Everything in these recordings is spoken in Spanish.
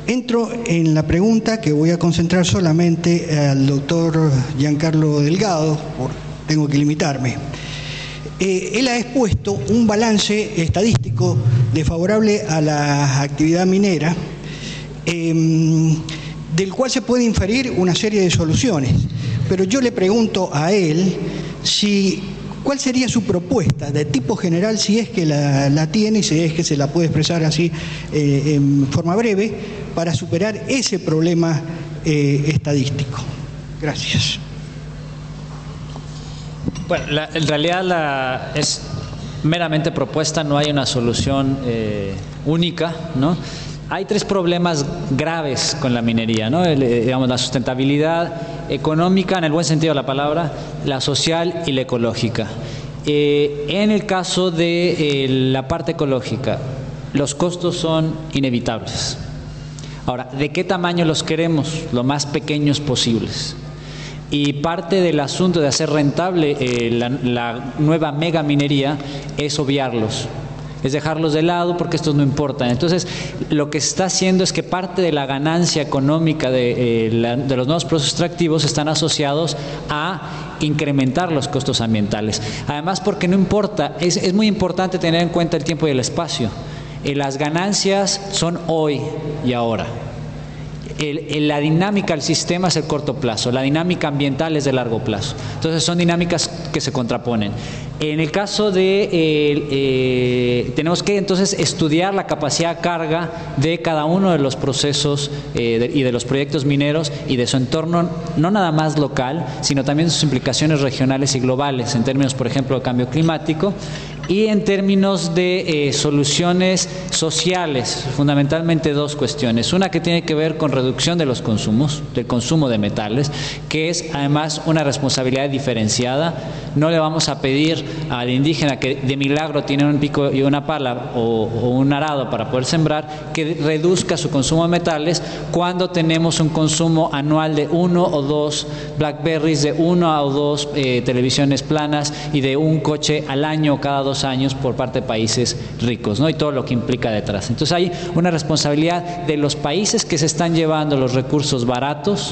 Entro en la pregunta que voy a concentrar solamente al doctor Giancarlo Delgado, tengo que limitarme. Él ha expuesto un balance estadístico desfavorable a la actividad minera, del cual se puede inferir una serie de soluciones. Pero yo le pregunto a él cuál sería su propuesta de tipo general, si es que la tiene y si es que se la puede expresar así en forma breve, para superar ese problema estadístico. Gracias. Bueno, en realidad es meramente propuesta, no hay una solución única, ¿no? Hay tres problemas graves con la minería, ¿no? Digamos, la sustentabilidad económica, en el buen sentido de la palabra, la social y la ecológica. En el caso de la parte ecológica, los costos son inevitables. Ahora, ¿de qué tamaño los queremos? Lo más pequeños posibles. Y parte del asunto de hacer rentable la nueva mega minería es obviarlos, es dejarlos de lado porque estos no importan. Entonces, lo que se está haciendo es que parte de la ganancia económica de los nuevos procesos extractivos están asociados a incrementar los costos ambientales. Además, porque no importa, es muy importante tener en cuenta el tiempo y el espacio. Las ganancias son hoy y ahora. La dinámica del sistema es el corto plazo, la dinámica ambiental es de largo plazo. Entonces son dinámicas que se contraponen. En el caso de, tenemos que entonces estudiar la capacidad de carga de cada uno de los procesos y de los proyectos mineros y de su entorno, no nada más local, sino también sus implicaciones regionales y globales, en términos, por ejemplo, de cambio climático. Y en términos de soluciones sociales, fundamentalmente dos cuestiones. Una que tiene que ver con reducción de los consumos, del consumo de metales, que es además una responsabilidad diferenciada. No le vamos a pedir al indígena que de milagro tiene un pico y una pala o un arado para poder sembrar, que reduzca su consumo de metales cuando tenemos un consumo anual de 1 o 2 Blackberries, de 1 o 2 televisiones planas y de un coche al año cada 2 años por parte de países ricos, ¿no? Y todo lo que implica detrás. Entonces hay una responsabilidad de los países que se están llevando los recursos baratos,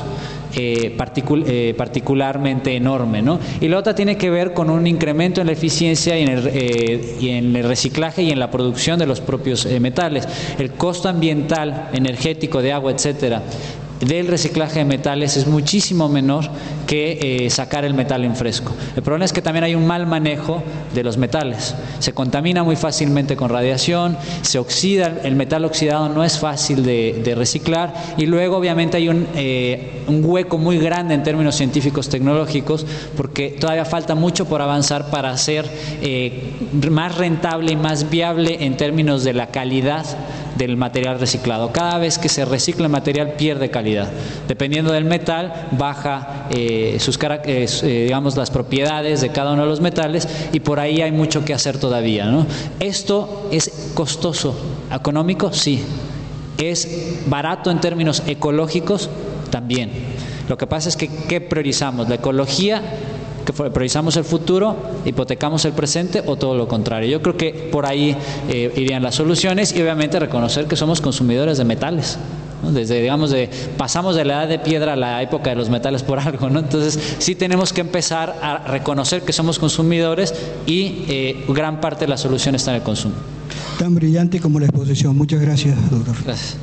particularmente enorme, ¿no? Y la otra tiene que ver con un incremento en la eficiencia y en el reciclaje y en la producción de los propios metales. El costo ambiental, energético, de agua, etcétera, del reciclaje de metales es muchísimo menor que sacar el metal en fresco. El problema es que también hay un mal manejo de los metales. Se contamina muy fácilmente con radiación, se oxida, el metal oxidado no es fácil de reciclar, y luego obviamente hay un hueco muy grande en términos científicos tecnológicos, porque todavía falta mucho por avanzar para hacer más rentable y más viable en términos de la calidad del material reciclado. Cada vez que se recicla el material pierde calidad. Dependiendo del metal, baja digamos, las propiedades de cada uno de los metales, y por ahí hay mucho que hacer todavía, ¿no? Esto es costoso. ¿Económico? Sí. ¿Es barato en términos ecológicos? También. Lo que pasa es que ¿qué priorizamos? ¿La ecología? ¿Que priorizamos el futuro, hipotecamos el presente, o todo lo contrario? Yo creo que por ahí irían las soluciones, y obviamente reconocer que somos consumidores de metales, ¿no? Pasamos de la edad de piedra a la época de los metales por algo, ¿no? Entonces sí tenemos que empezar a reconocer que somos consumidores, y gran parte de la solución está en el consumo. Tan brillante como la exposición. Muchas gracias, doctor. Gracias.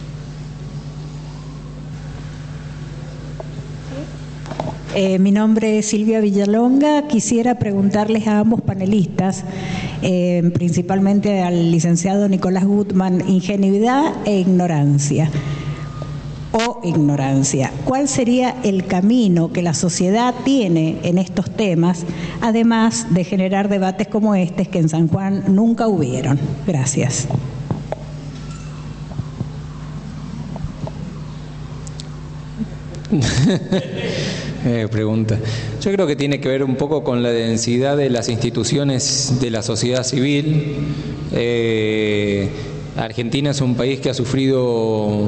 Mi nombre es Silvia Villalonga. Quisiera preguntarles a ambos panelistas, principalmente al licenciado Nicolás Gutmann, ingenuidad e ignorancia. ¿Cuál sería el camino que la sociedad tiene en estos temas, además de generar debates como este, que en San Juan nunca hubieron? Gracias. Pregunta. Yo creo que tiene que ver un poco con la densidad de las instituciones de la sociedad civil. Argentina es un país que ha sufrido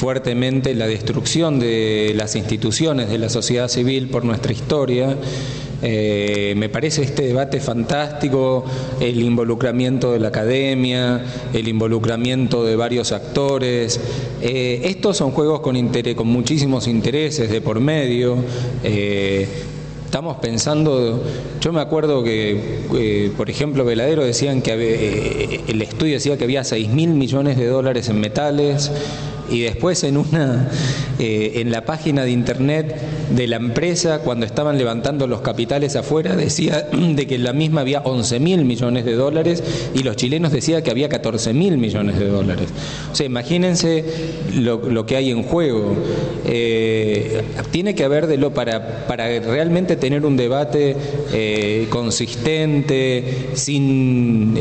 fuertemente la destrucción de las instituciones de la sociedad civil por nuestra historia, Me parece este debate fantástico, el involucramiento de la academia, el involucramiento de varios actores. Estos son juegos con muchísimos intereses de por medio. Estamos pensando, yo me acuerdo que, por ejemplo, Veladero decían que el estudio decía que había 6.000 millones de dólares en metales, y después en la página de internet de la empresa, cuando estaban levantando los capitales afuera, decía de que en la misma había 11.000 millones de dólares y los chilenos decían que había 14.000 millones de dólares. O sea, imagínense lo que hay en juego. Tiene que haber para realmente tener un debate consistente, sin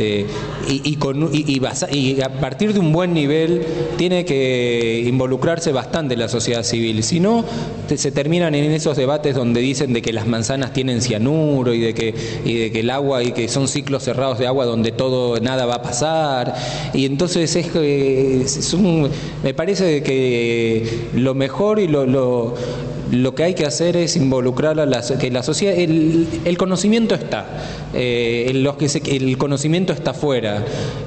y a partir de un buen nivel, tiene que involucrarse bastante la sociedad civil. Si no, se terminan en esos debates donde dicen de que las manzanas tienen cianuro y de que el agua, y que son ciclos cerrados de agua donde nada va a pasar. Y entonces me parece que lo mejor y lo que hay que hacer es involucrar que la sociedad, el conocimiento está, el conocimiento está fuera.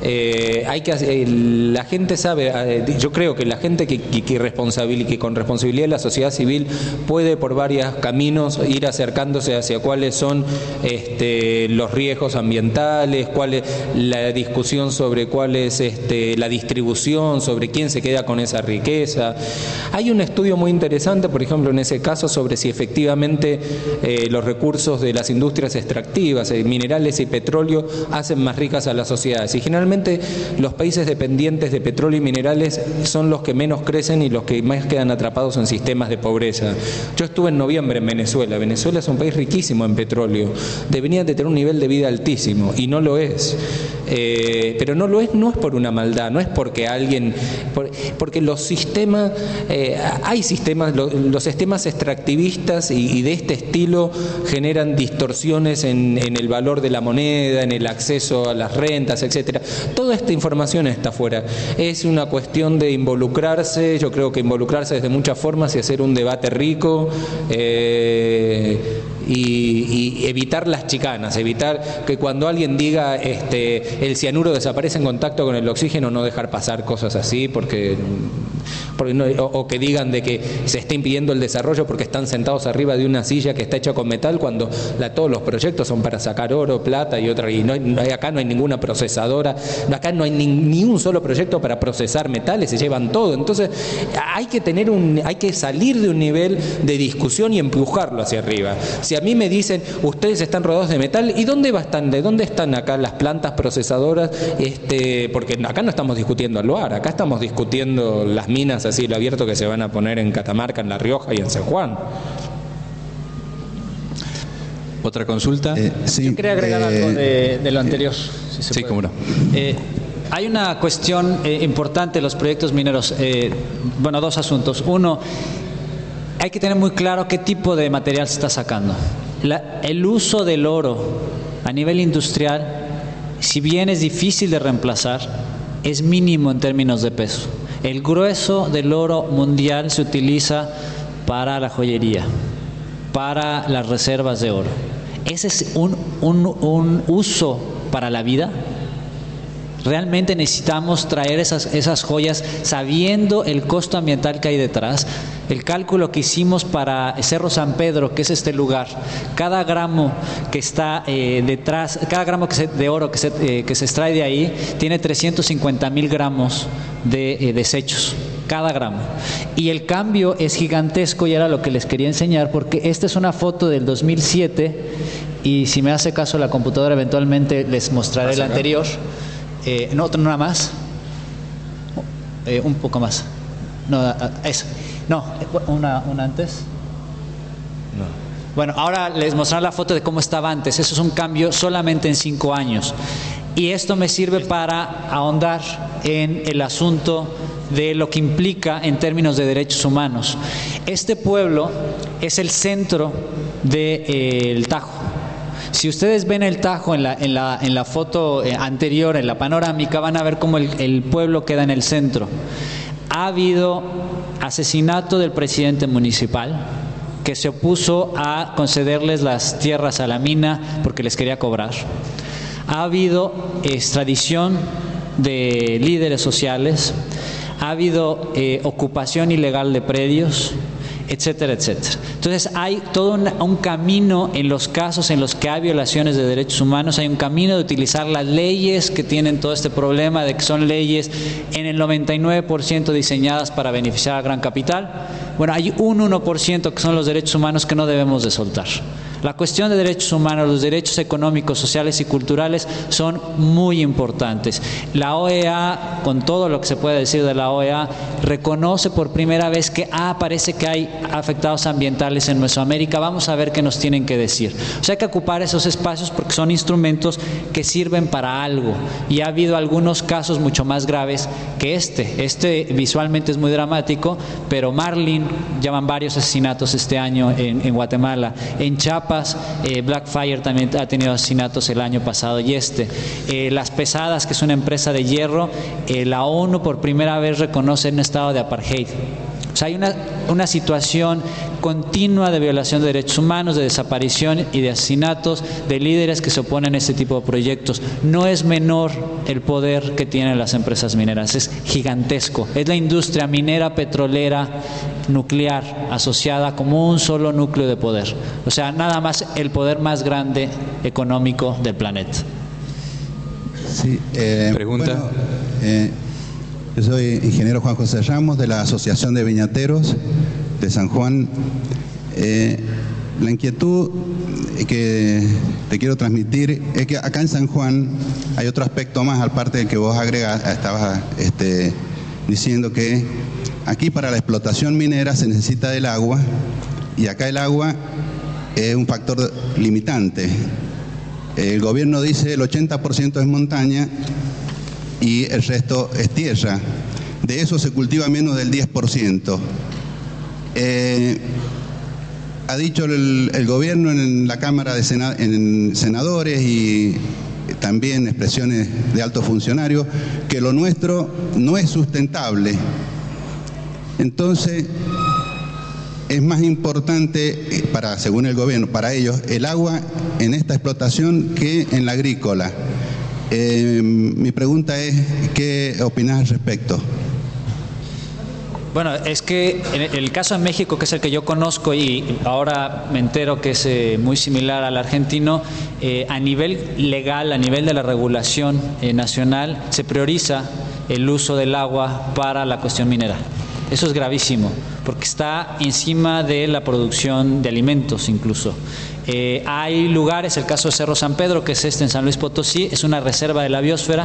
La gente sabe, yo creo que la gente que con responsabilidad de la sociedad civil puede por varios caminos ir acercándose hacia cuáles son los riesgos ambientales, cuál es la discusión sobre cuál es la distribución, sobre quién se queda con esa riqueza. Hay un estudio muy interesante, por ejemplo, en ese caso, sobre si efectivamente los recursos de las industrias extractivas, minerales y petróleo, hacen más ricas a las sociedades. Y generalmente los países dependientes de petróleo y minerales son los que menos crecen y los que más quedan atrapados en sistemas de pobreza. Yo estuve en noviembre en Venezuela. Venezuela es un país riquísimo en petróleo. Debería de tener un nivel de vida altísimo y no lo es. Pero no lo es, no es por una maldad, no es porque porque los sistemas, hay sistemas, los sistemas extractivistas y de este estilo generan distorsiones en el valor de la moneda, en el acceso a las rentas, etcétera. Toda esta información está afuera. Es una cuestión de involucrarse, yo creo que involucrarse desde muchas formas y hacer un debate rico, y evitar las chicanas, evitar que cuando alguien diga el cianuro desaparece en contacto con el oxígeno, no dejar pasar cosas así, o que digan de que se está impidiendo el desarrollo porque están sentados arriba de una silla que está hecha con metal, cuando todos los proyectos son para sacar oro, plata y otra, y acá no hay ninguna procesadora, acá no hay ni un solo proyecto para procesar metales, se llevan todo. Entonces hay que salir de un nivel de discusión y empujarlo hacia arriba. Si a mí me dicen, ustedes están rodeados de metal, ¿y de dónde están acá las plantas procesadoras? Porque acá no estamos discutiendo el lugar, acá estamos discutiendo las minas a cielo abierto que se van a poner en Catamarca, en La Rioja y en San Juan. ¿Otra consulta? Sí, yo quería agregar algo de lo anterior. Sí, cómo no. Hay una cuestión importante en los proyectos mineros. Dos asuntos. Uno, hay que tener muy claro qué tipo de material se está sacando. El uso del oro a nivel industrial, si bien es difícil de reemplazar, es mínimo en términos de peso. El grueso del oro mundial se utiliza para la joyería, para las reservas de oro. ¿Ese es un uso para la vida? ¿Realmente necesitamos traer esas joyas sabiendo el costo ambiental que hay detrás? El cálculo que hicimos para Cerro San Pedro, que es este lugar, cada gramo que está detrás, cada gramo de oro que se extrae de ahí, tiene 350,000 gramos de desechos, cada gramo. Y el cambio es gigantesco, y era lo que les quería enseñar, porque esta es una foto del 2007, y si me hace caso la computadora, eventualmente les mostraré la anterior. Una más. Un poco más. No, eso. No, una antes. No. Bueno, ahora les mostraré la foto de cómo estaba antes. Eso es un cambio solamente en 5 años. Y esto me sirve para ahondar en el asunto de lo que implica en términos de derechos humanos. Este pueblo es el centro del Tajo. Si ustedes ven el Tajo en la foto anterior, en la panorámica, van a ver cómo el pueblo queda en el centro. Ha habido asesinato del presidente municipal, que se opuso a concederles las tierras a la mina porque les quería cobrar. Ha habido extradición de líderes sociales, ha habido ocupación ilegal de predios, etcétera, etcétera. Entonces hay todo un camino en los casos en los que hay violaciones de derechos humanos, hay un camino de utilizar las leyes que tienen todo este problema de que son leyes en el 99% diseñadas para beneficiar al gran capital. Bueno, hay un 1% que son los derechos humanos que no debemos de soltar. La cuestión de derechos humanos, los derechos económicos, sociales y culturales son muy importantes. La OEA, con todo lo que se puede decir de la OEA, reconoce por primera vez que parece que hay afectados ambientales en Mesoamérica. Vamos a ver qué nos tienen que decir. O sea, hay que ocupar esos espacios porque son instrumentos que sirven para algo. Y ha habido algunos casos mucho más graves que este visualmente es muy dramático, pero Marlin, llevan varios asesinatos este año en Guatemala. En Chiapas, Blackfire también ha tenido asesinatos el año pasado y Las Pesadas, que es una empresa de hierro, la ONU por primera vez reconoce un estado de apartheid. O sea, hay una situación continua de violación de derechos humanos, de desaparición y de asesinatos de líderes que se oponen a este tipo de proyectos. No es menor el poder que tienen las empresas mineras, es gigantesco. Es la industria minera, petrolera, nuclear, asociada como un solo núcleo de poder. O sea, nada más el poder más grande económico del planeta. Sí, pregunta. Bueno, yo soy ingeniero Juan José Ramos de la Asociación de Viñateros de San Juan. La inquietud que te quiero transmitir es que acá en San Juan hay otro aspecto más, aparte del que vos estabas diciendo que aquí para la explotación minera se necesita del agua y acá el agua es un factor limitante. El gobierno dice el 80% es montaña y el resto es tierra. De eso se cultiva menos del 10%. Ha dicho el gobierno en la Cámara de senadores y también expresiones de altos funcionarios que lo nuestro no es sustentable. Entonces, es más importante, según el gobierno, para ellos, el agua en esta explotación que en la agrícola. Mi pregunta es, ¿qué opinás al respecto? Bueno, es que en el caso de México, que es el que yo conozco y ahora me entero que es muy similar al argentino, a nivel legal, a nivel de la regulación nacional, se prioriza el uso del agua para la cuestión minera. Eso es gravísimo, porque está encima de la producción de alimentos incluso. Hay lugares, el caso de Cerro San Pedro, que es en San Luis Potosí, es una reserva de la biosfera,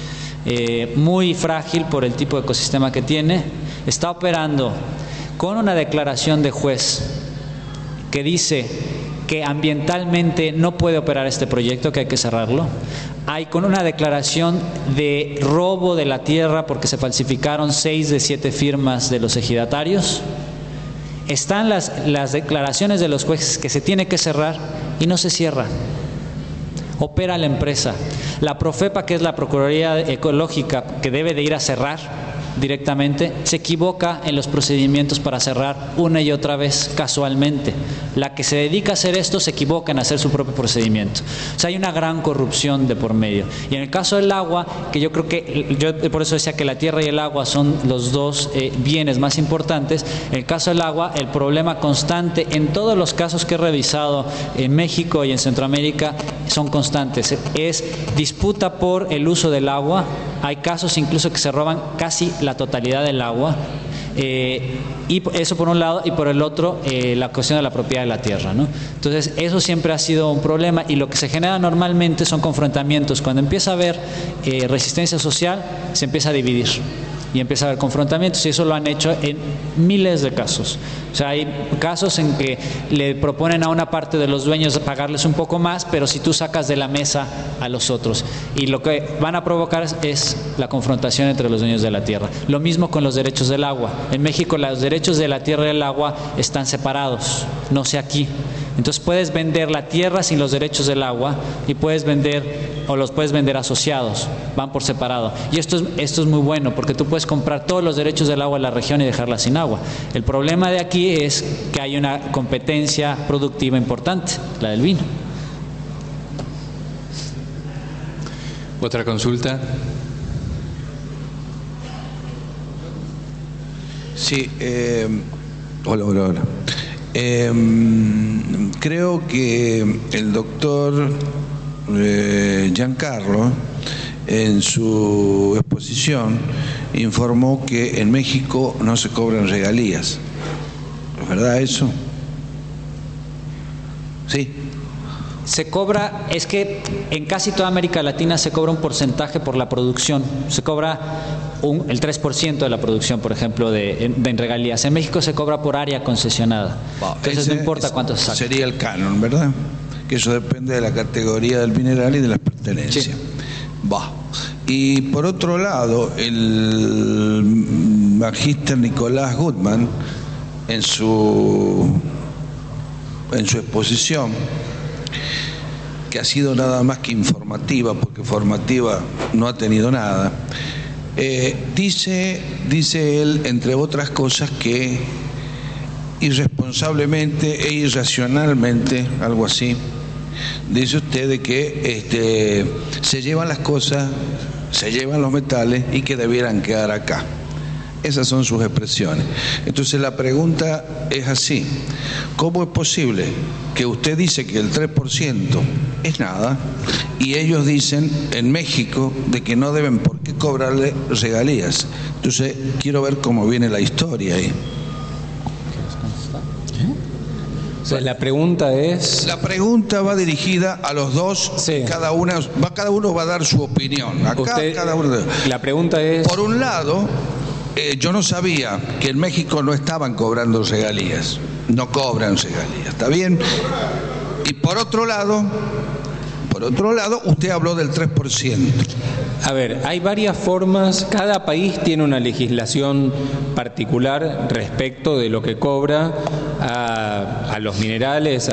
muy frágil por el tipo de ecosistema que tiene. Está operando con una declaración de juez que dice que ambientalmente no puede operar este proyecto, que hay que cerrarlo. Hay con una declaración de robo de la tierra porque se falsificaron 6 de 7 firmas de los ejidatarios. Están las declaraciones de los jueces que se tiene que cerrar y no se cierra. Opera la empresa. La Profepa, que es la Procuraduría Ecológica, que debe de ir a cerrar directamente, se equivoca en los procedimientos para cerrar una y otra vez casualmente. La que se dedica a hacer esto se equivoca en hacer su propio procedimiento. O sea, hay una gran corrupción de por medio. Y en el caso del agua, que yo creo que, yo por eso decía que la tierra y el agua son los dos bienes más importantes. En el caso del agua, el problema constante en todos los casos que he revisado en México y en Centroamérica son constantes. Es disputa por el uso del agua. Hay casos incluso que se roban casi la totalidad del agua, y eso por un lado, y por el otro la cuestión de la propiedad de la tierra, ¿no? Entonces eso siempre ha sido un problema, y lo que se genera normalmente son confrontamientos. Cuando empieza a haber resistencia social, se empieza a dividir y empieza a haber confrontamientos, y eso lo han hecho en miles de casos. O sea, hay casos en que le proponen a una parte de los dueños pagarles un poco más, pero si tú sacas de la mesa a los otros, y lo que van a provocar es la confrontación entre los dueños de la tierra. Lo mismo con los derechos del agua. En México los derechos de la tierra y el agua están separados, no sé aquí. Entonces puedes vender la tierra sin los derechos del agua y puedes vender, o los puedes vender asociados, van por separado. Y esto es muy bueno porque tú puedes comprar todos los derechos del agua en la región y dejarla sin agua. El problema de aquí es que hay una competencia productiva importante, la del vino. ¿Otra consulta? Sí, hola. Creo que el doctor Giancarlo en su exposición informó que en México no se cobran regalías. ¿Es verdad eso? Sí. Se cobra, es que en casi toda América Latina se cobra un porcentaje por la producción. Se cobra el 3% de la producción, por ejemplo, en regalías. En México se cobra por área concesionada. Entonces no importa cuánto se saca. Sería el canon, ¿verdad? Que eso depende de la categoría del mineral y de las pertenencias. Sí. Y por otro lado, el magíster Nicolás Gutmann, en su exposición, que ha sido nada más que informativa, porque formativa no ha tenido nada, dice él, entre otras cosas, que irresponsablemente e irracionalmente, algo así, dice usted de que se llevan las cosas, se llevan los metales y que debieran quedar acá. Esas son sus expresiones. Entonces la pregunta es así: ¿cómo es posible que usted dice que el 3% es nada y ellos dicen en México de que no deben por qué cobrarle regalías? Entonces quiero ver cómo viene la historia ahí. O sea, la pregunta es... La pregunta va dirigida a los dos, sí. Cada uno va a dar su opinión. Acá Usted, cada uno. La pregunta es... Por un lado, yo no sabía que en México no estaban cobrando regalías. No cobran regalías, ¿está bien? Y por otro lado, usted habló del 3%. A ver, hay varias formas, cada país tiene una legislación particular respecto de lo que cobra a los minerales,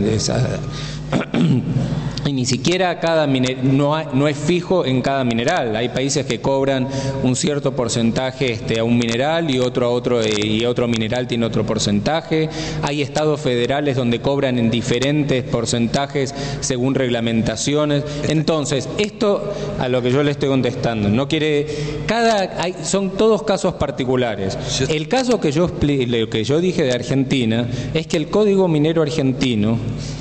y ni siquiera cada no es fijo en cada mineral. Hay países que cobran un cierto porcentaje a un mineral y otro mineral tiene otro porcentaje. Hay estados federales donde cobran en diferentes porcentajes según reglamentaciones. Entonces, esto a lo que yo le estoy contestando, son todos casos particulares. El caso que yo dije de Argentina es que el Código Minero argentino,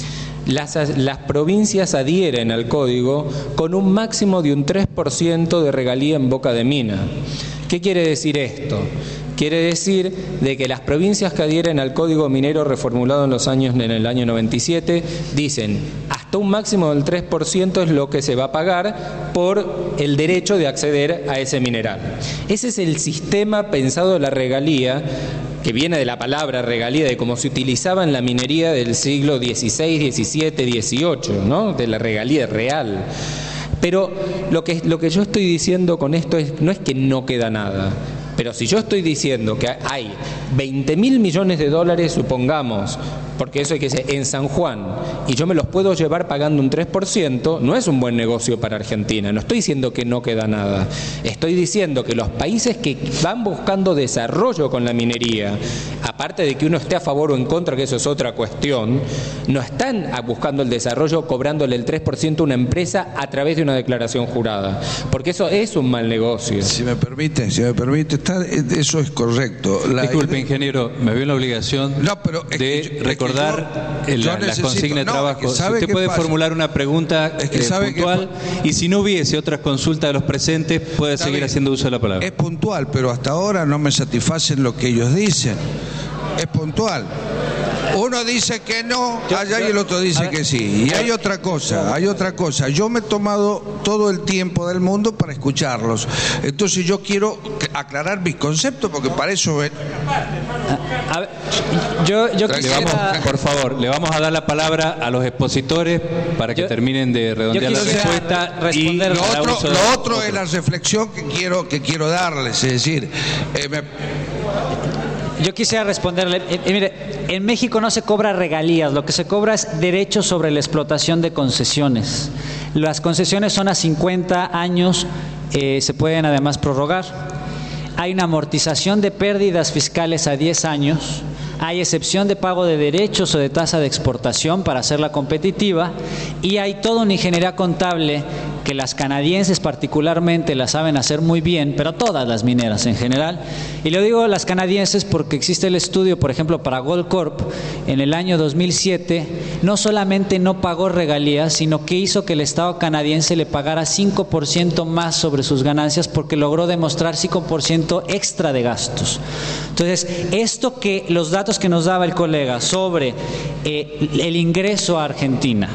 las provincias adhieren al código con un máximo de un 3% de regalía en boca de mina. ¿Qué quiere decir esto? Quiere decir de que las provincias que adhieren al Código Minero reformulado en el año 97 dicen hasta un máximo del 3% es lo que se va a pagar por el derecho de acceder a ese mineral. Ese es el sistema pensado de la regalía, que viene de la palabra regalía, de cómo se utilizaba en la minería del siglo XVI, XVII, XVIII, ¿no? De la regalía real. Pero lo que yo estoy diciendo con esto no es que no queda nada. Pero si yo estoy diciendo que hay 20.000 millones de dólares, supongamos, porque eso hay que ser en San Juan, y yo me los puedo llevar pagando un 3%, no es un buen negocio para Argentina. No estoy diciendo que no queda nada. Estoy diciendo que los países que van buscando desarrollo con la minería, aparte de que uno esté a favor o en contra, que eso es otra cuestión, no están buscando el desarrollo cobrándole el 3% a una empresa a través de una declaración jurada, porque eso es un mal negocio. Si me permite, eso es correcto. Disculpe, ingeniero, me veo en la obligación de recordar la consigna de trabajo. Si usted puede formular una pregunta puntual, y si no hubiese otras consultas de los presentes, puede seguir haciendo uso de la palabra. Es puntual, pero hasta ahora no me satisfacen lo que ellos dicen. Es puntual. Uno dice que no, allá y el otro dice que sí. Y hay otra cosa. Yo me he tomado todo el tiempo del mundo para escucharlos. Entonces yo quiero aclarar mis conceptos, porque para eso... A ver, yo quisiera... Por favor, le vamos a dar la palabra a los expositores para que terminen de redondear la respuesta. Responder lo otro es la reflexión que quiero darles. Es decir, yo quisiera responderle, mire, en México no se cobra regalías, lo que se cobra es derechos sobre la explotación de concesiones. Las concesiones son a 50 años, se pueden además prorrogar. Hay una amortización de pérdidas fiscales a 10 años. Hay excepción de pago de derechos o de tasa de exportación para hacerla competitiva, y hay toda una ingeniería contable que las canadienses particularmente la saben hacer muy bien, pero todas las mineras en general. Y lo digo las canadienses porque existe el estudio, por ejemplo, para Goldcorp, en el año 2007, no solamente no pagó regalías, sino que hizo que el Estado canadiense le pagara 5% más sobre sus ganancias porque logró demostrar 5% extra de gastos. Entonces, esto que los datos que nos daba el colega sobre el ingreso a Argentina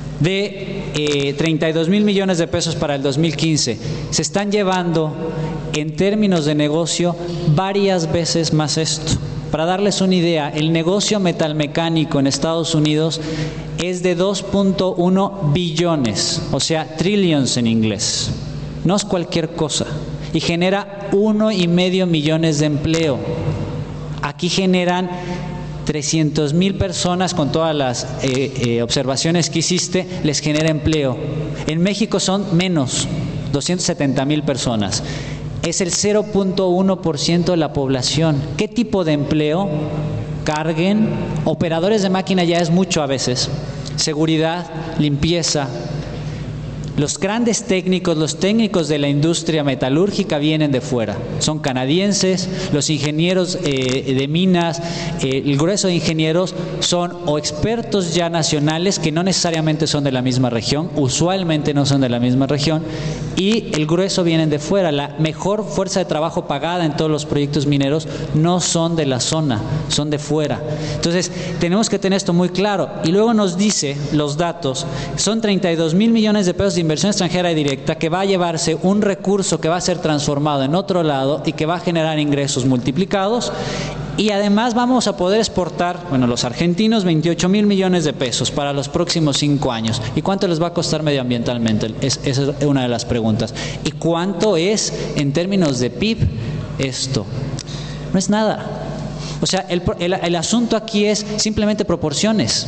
de 32 mil millones de pesos para el 2015, se están llevando en términos de negocio varias veces más esto. Para darles una idea, el negocio metalmecánico en Estados Unidos es de 2.1 billones, o sea, trillions en inglés. No es cualquier cosa. Y genera 1,5 millones de empleo. Aquí generan 300,000 personas, con todas las observaciones que hiciste, les genera empleo. En México son menos, 270,000 personas. Es el 0.1% de la población. ¿Qué tipo de empleo? Carguen, operadores de máquina ya es mucho a veces, seguridad, limpieza. Los grandes técnicos, los técnicos de la industria metalúrgica vienen de fuera, son canadienses. Los ingenieros de minas, el grueso de ingenieros son o expertos ya nacionales que no necesariamente son de la misma región, usualmente no son de la misma región, y el grueso vienen de fuera. La mejor fuerza de trabajo pagada en todos los proyectos mineros no son de la zona, son de fuera. Entonces tenemos que tener esto muy claro. Y luego nos dice los datos, son 32 mil millones de pesos de inversión extranjera directa que va a llevarse un recurso que va a ser transformado en otro lado y que va a generar ingresos multiplicados. Y además vamos a poder exportar, bueno, los argentinos, 28 mil millones de pesos para los próximos 5 años. ¿Y cuánto les va a costar medioambientalmente? Esa es una de las preguntas. ¿Y cuánto es en términos de PIB esto? No es nada. O sea, el asunto aquí es simplemente proporciones.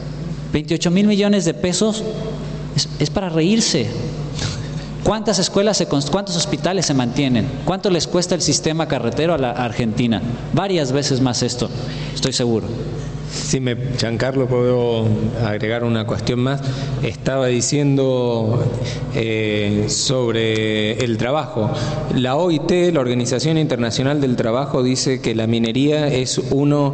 28 mil millones de pesos es para reírse. ¿Cuántas escuelas cuántos hospitales se mantienen? ¿Cuánto les cuesta el sistema carretero a la Argentina? Varias veces más esto, estoy seguro. Si Giancarlo, puedo agregar una cuestión más. Estaba diciendo sobre el trabajo. La OIT, la Organización Internacional del Trabajo, dice que la minería es uno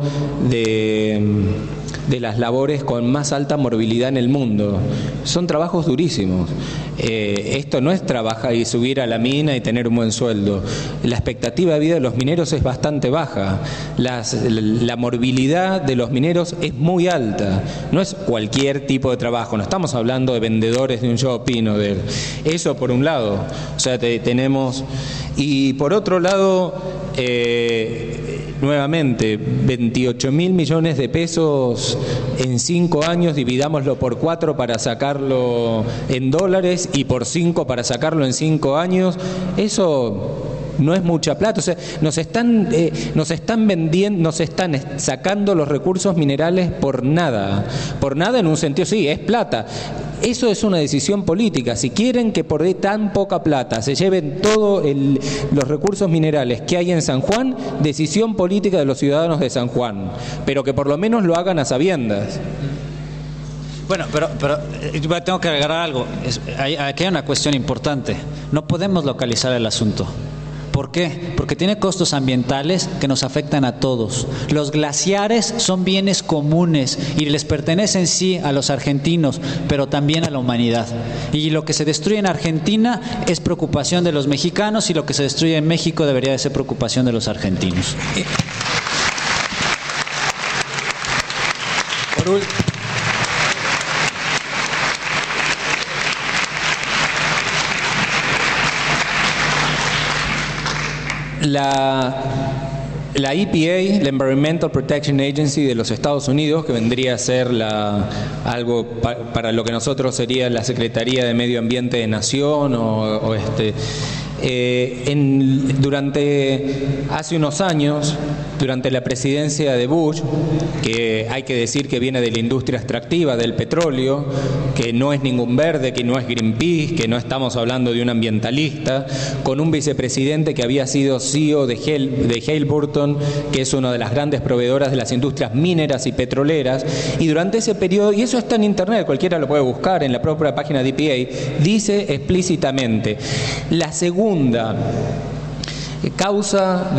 de las labores con más alta morbilidad en el mundo. Son trabajos durísimos. Esto no es trabajar y subir a la mina y tener un buen sueldo. La expectativa de vida de los mineros es bastante baja. La morbilidad de los mineros es muy alta. No es cualquier tipo de trabajo. No estamos hablando de vendedores de un shopping o de eso, por un lado. O sea, tenemos. Y por otro lado, nuevamente, 28 mil millones de pesos en 5 años, dividámoslo por 4 para sacarlo en dólares y por 5 para sacarlo en 5 años, eso no es mucha plata. O sea, nos están vendiendo, nos están sacando los recursos minerales por nada en un sentido, sí, es plata. Eso es una decisión política. Si quieren que por tan poca plata se lleven todos los recursos minerales que hay en San Juan, decisión política de los ciudadanos de San Juan, pero que por lo menos lo hagan a sabiendas. Bueno, pero tengo que agregar algo. Aquí hay una cuestión importante. No podemos localizar el asunto. ¿Por qué? Porque tiene costos ambientales que nos afectan a todos. Los glaciares son bienes comunes y les pertenecen sí a los argentinos, pero también a la humanidad. Y lo que se destruye en Argentina es preocupación de los mexicanos, y lo que se destruye en México debería de ser preocupación de los argentinos. Por último, la EPA, la Environmental Protection Agency de los Estados Unidos, que vendría a ser algo para lo que nosotros sería la Secretaría de Medio Ambiente de Nación Hace unos años, durante la presidencia de Bush, que hay que decir que viene de la industria extractiva del petróleo, que no es ningún verde, que no es Greenpeace, que no estamos hablando de un ambientalista, con un vicepresidente que había sido CEO de Halliburton, que es una de las grandes proveedoras de las industrias mineras y petroleras, y durante ese periodo, y eso está en internet, cualquiera lo puede buscar en la propia página de EPA, dice explícitamente: la segunda causa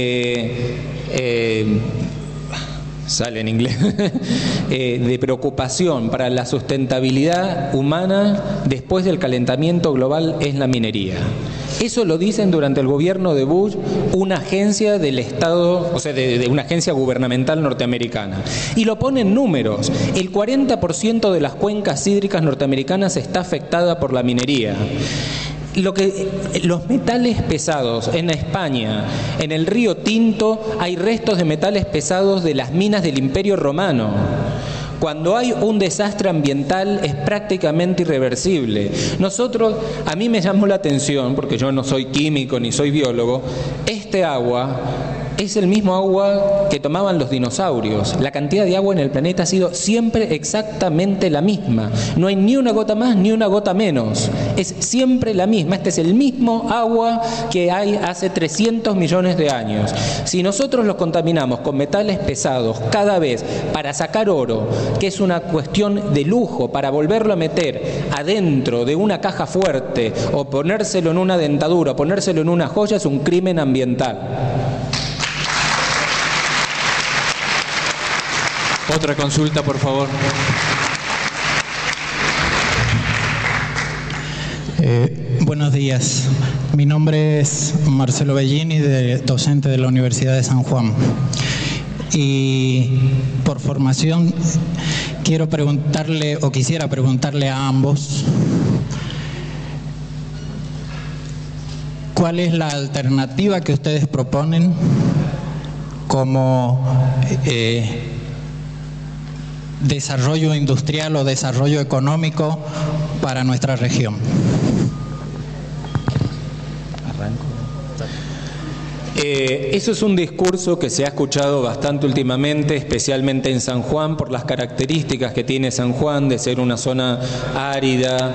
sale en inglés, de preocupación para la sustentabilidad humana después del calentamiento global es la minería. Eso lo dicen durante el gobierno de Bush, una agencia del Estado, o sea, de una agencia gubernamental norteamericana. Y lo ponen números. El 40% de las cuencas hídricas norteamericanas está afectada por la minería. Los metales pesados en España, en el río Tinto, hay restos de metales pesados de las minas del Imperio Romano. Cuando hay un desastre ambiental es prácticamente irreversible. A mí me llamó la atención, porque yo no soy químico ni soy biólogo, este agua es el mismo agua que tomaban los dinosaurios. La cantidad de agua en el planeta ha sido siempre exactamente la misma. No hay ni una gota más ni una gota menos. Es siempre la misma. Este es el mismo agua que hay hace 300 millones de años. Si nosotros los contaminamos con metales pesados cada vez para sacar oro, que es una cuestión de lujo, para volverlo a meter adentro de una caja fuerte o ponérselo en una dentadura, o ponérselo en una joya, es un crimen ambiental. Otra consulta, por favor. Buenos días. Mi nombre es Marcelo Bellini, docente de la Universidad de San Juan. Y por formación quisiera preguntarle a ambos cuál es la alternativa que ustedes proponen como desarrollo industrial o desarrollo económico para nuestra región. Eso es un discurso que se ha escuchado bastante últimamente, especialmente en San Juan, por las características que tiene San Juan de ser una zona árida,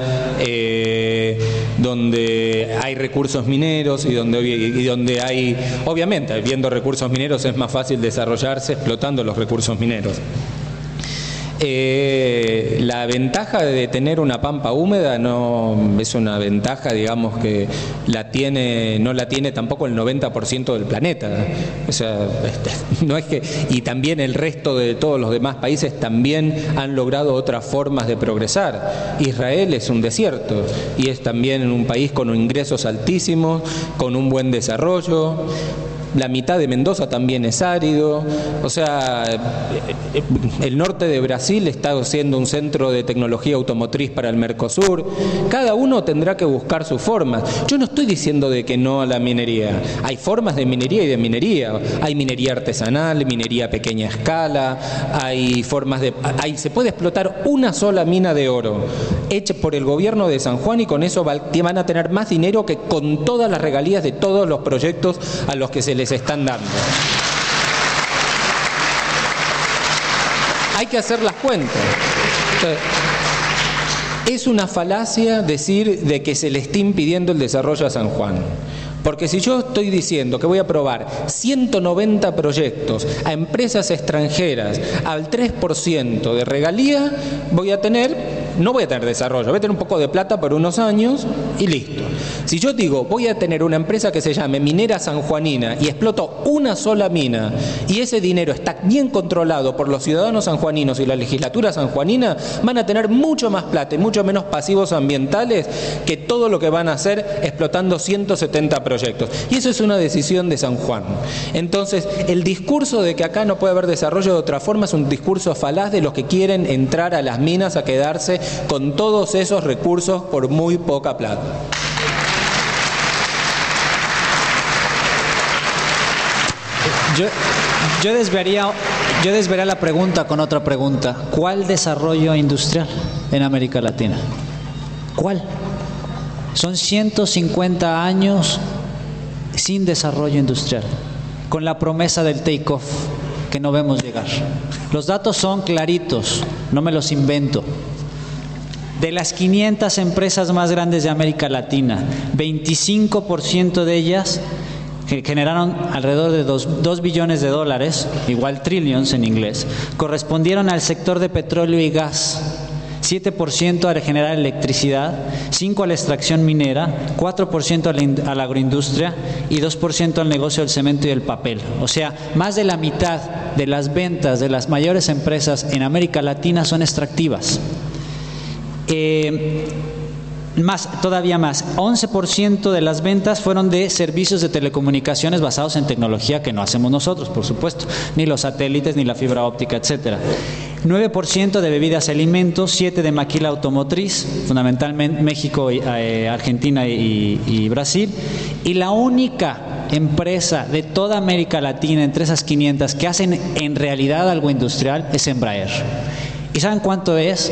donde hay recursos mineros y donde hay, obviamente, habiendo recursos mineros es más fácil desarrollarse explotando los recursos mineros. La ventaja de tener una pampa húmeda no es una ventaja, digamos, que no la tiene tampoco el 90% del planeta. O sea, no es que, y también el resto de todos los demás países también han logrado otras formas de progresar. Israel es un desierto y es también un país con ingresos altísimos, con un buen desarrollo. La mitad de Mendoza también es árido. O sea, el norte de Brasil está siendo un centro de tecnología automotriz para el Mercosur. Cada uno tendrá que buscar sus formas. Yo no estoy diciendo de que no a la minería. Hay formas de minería y de minería. Hay minería artesanal, minería a pequeña escala, se puede explotar una sola mina de oro hecha por el gobierno de San Juan, y con eso van a tener más dinero que con todas las regalías de todos los proyectos a los que se les están dando. Hay que hacer las cuentas. Es una falacia decir de que se le está impidiendo el desarrollo a San Juan. Porque si yo estoy diciendo que voy a aprobar 190 proyectos a empresas extranjeras al 3% de regalía, no voy a tener desarrollo, voy a tener un poco de plata por unos años y listo. Si yo digo, voy a tener una empresa que se llame Minera Sanjuanina y exploto una sola mina, y ese dinero está bien controlado por los ciudadanos sanjuaninos y la legislatura sanjuanina, van a tener mucho más plata y mucho menos pasivos ambientales que todo lo que van a hacer explotando 170 proyectos. Y eso es una decisión de San Juan. Entonces, el discurso de que acá no puede haber desarrollo de otra forma es un discurso falaz de los que quieren entrar a las minas a quedarse con todos esos recursos por muy poca plata. Yo desviaría la pregunta con otra pregunta. ¿Cuál desarrollo industrial en América Latina? ¿Cuál? Son 150 años sin desarrollo industrial, con la promesa del take-off que no vemos llegar. Los datos son claritos, no me los invento. De las 500 empresas más grandes de América Latina, 25% de ellas que generaron alrededor de 2 billones de dólares, igual trillions en inglés, correspondieron al sector de petróleo y gas, 7% a generar electricidad, 5% a la extracción minera, 4% a la agroindustria y 2% al negocio del cemento y el papel. O sea, más de la mitad de las ventas de las mayores empresas en América Latina son extractivas. Todavía más, 11% de las ventas fueron de servicios de telecomunicaciones basados en tecnología que no hacemos nosotros, por supuesto, ni los satélites, ni la fibra óptica, etcétera. 9% de bebidas y alimentos, 7% de maquila automotriz, fundamentalmente México, Argentina y Brasil, y la única empresa de toda América Latina entre esas 500 que hacen en realidad algo industrial es Embraer. ¿Y saben cuánto es?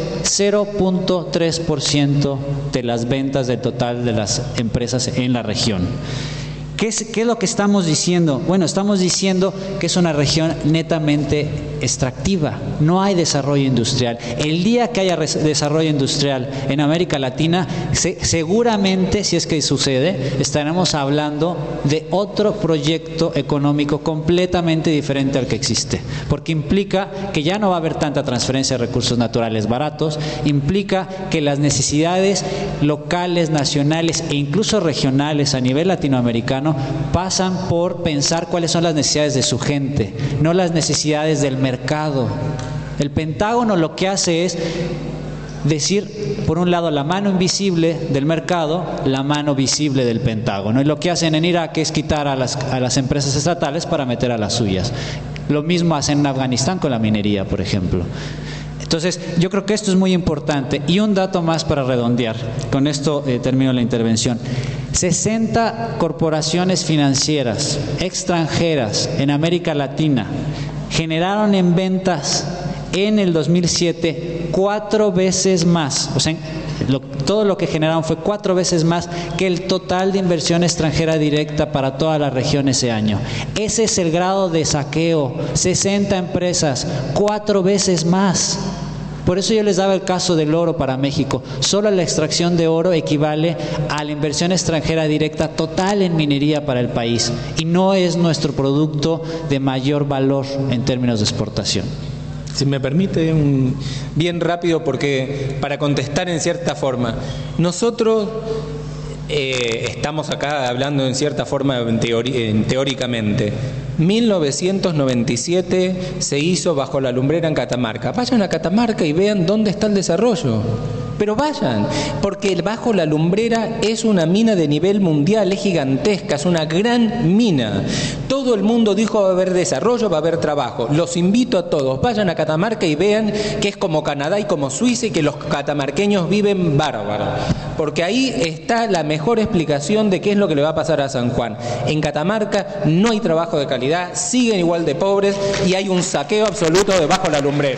0.3% de las ventas del total de las empresas en la región. ¿Qué es lo que estamos diciendo? Bueno, estamos diciendo que es una región netamente extractiva, no hay desarrollo industrial. El día que haya desarrollo industrial en América Latina, seguramente, si es que sucede, estaremos hablando de otro proyecto económico completamente diferente al que existe, porque implica que ya no va a haber tanta transferencia de recursos naturales baratos, implica que las necesidades locales, nacionales e incluso regionales a nivel latinoamericano pasan por pensar cuáles son las necesidades de su gente, no las necesidades del mercado. El Pentágono lo que hace es decir, por un lado, la mano invisible del mercado, la mano visible del Pentágono. Y lo que hacen en Irak es quitar a las empresas estatales para meter a las suyas. Lo mismo hacen en Afganistán con la minería, por ejemplo. Entonces, yo creo que esto es muy importante. Y un dato más para redondear. Con esto termino la intervención. 60 corporaciones financieras extranjeras en América Latina generaron en ventas en el 2007 4 veces más. O sea, todo lo que generaron fue 4 veces más que el total de inversión extranjera directa para toda la región ese año. Ese es el grado de saqueo. 60 empresas, 4 veces más. Por eso yo les daba el caso del oro para México. Solo la extracción de oro equivale a la inversión extranjera directa total en minería para el país. Y no es nuestro producto de mayor valor en términos de exportación. Si me permite, bien rápido, porque para contestar en cierta forma, nosotros estamos acá hablando en cierta forma teóricamente. 1997 se hizo bajo la lumbrera en Catamarca. Vayan a Catamarca y vean dónde está el desarrollo. Pero vayan, porque bajo la lumbrera es una mina de nivel mundial, es gigantesca, es una gran mina. Todo el mundo dijo va a haber desarrollo, va a haber trabajo. Los invito a todos, vayan a Catamarca y vean que es como Canadá y como Suiza y que los catamarqueños viven bárbaros. Porque ahí está la mejor explicación de qué es lo que le va a pasar a San Juan. En Catamarca no hay trabajo de calidad, siguen igual de pobres y hay un saqueo absoluto de bajo la lumbrera.